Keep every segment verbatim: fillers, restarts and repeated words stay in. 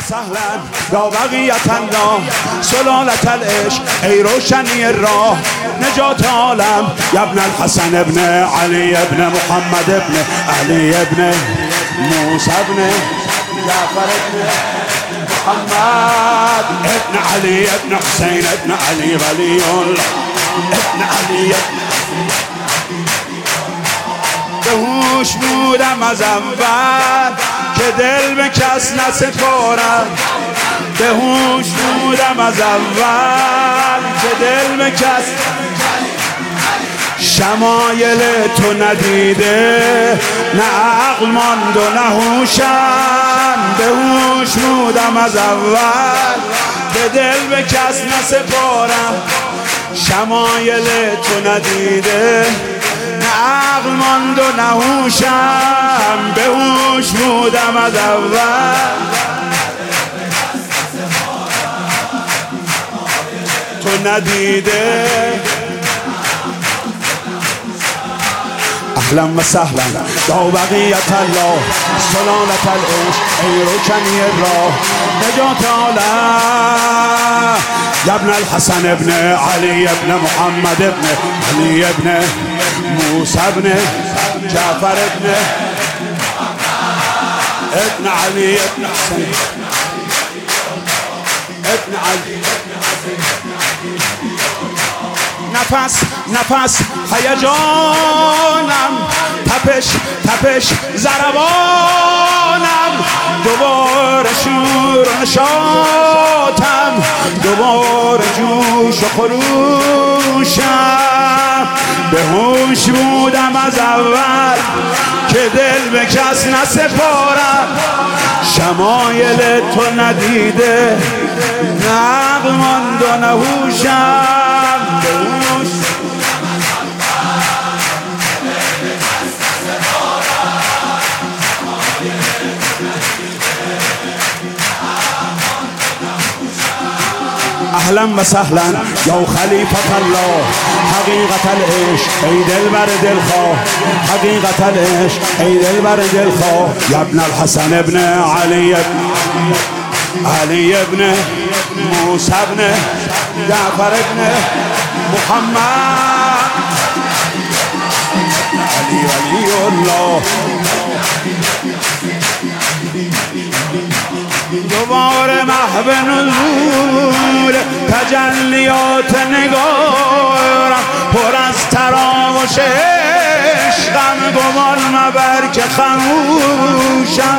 سهلا یا بقیت الله سلالت العشق ای روشنی راه نجات عالم یا ابن الحسن ابن علی ابن محمد ابن علی ابن موسی ابن جعفر ابن محمد ابن علی ابن حسین ابن علی ولی الله ابن علی ابن به هوش بودم از اول که دل به کس نسپارم به هوش بودم از اول که دل به کس شمایل تو ندیده نه عقل ماند و نه هوشم به هوش بودم از اول که دل به کس نسپارم شمایل تو ندیده نه عقل ماند و نه هوشم به هوش بودم از اول تو ندیده اهلا و سهلا یا بقیت الله سلالت العشق ای روشنی راه نجات عالم یا ابن الحسن ابن علی ابن محمد ابن علی ابن موسی ابن جعفر ابن ابن علی ابن حسین ابن علی نفس نفس هیجانم تپش تپش ضربانم دوباره شور و نشاطم دوباره جوش و خروشم به هوش بودم از اول که دل به کس نسپارم شمایل تو ندیده نه عقل ماند و نه هوشم به هوش اهلا و سهلا یا خلیفت الله حقیقت العشق ای دل بر دل خواه حقیقت العشق ای دل بر دل خواه یا ابن الحسن ابن علی ابن علی ابن موسی ابن جعفر ابن محمد علی ولی الله دوباره محو نزول تجلیات نگارم پر از تراوش عشقم گمان مبر که خموشم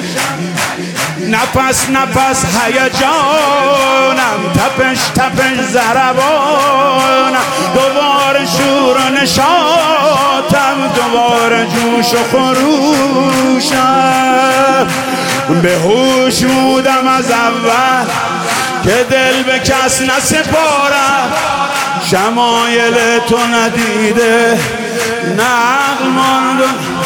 نفس نفس هیجانم تپش تپش ضربانم دوباره شور و نشاطم دوباره جوش و خروشم به هوش بودم از اول که دل به کس نسپارم شمایل تو ندیده نه عقل ماند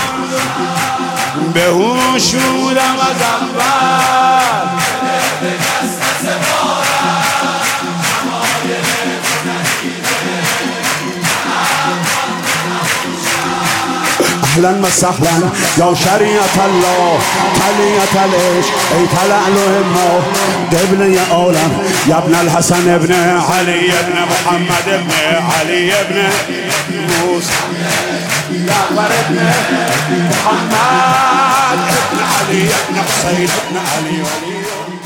به هوش بودم از اول به کس نسپارم شمایل تو ندیده اهلا و سهلا یا شریعت الله تلیت العشق ای تلعلو ما قبل عالم یا ابن الحسن ابن علی ابن محمد ابن علی ابن موسی جعفر ابن محمد ابن علی ابن حسین ابن علی ولی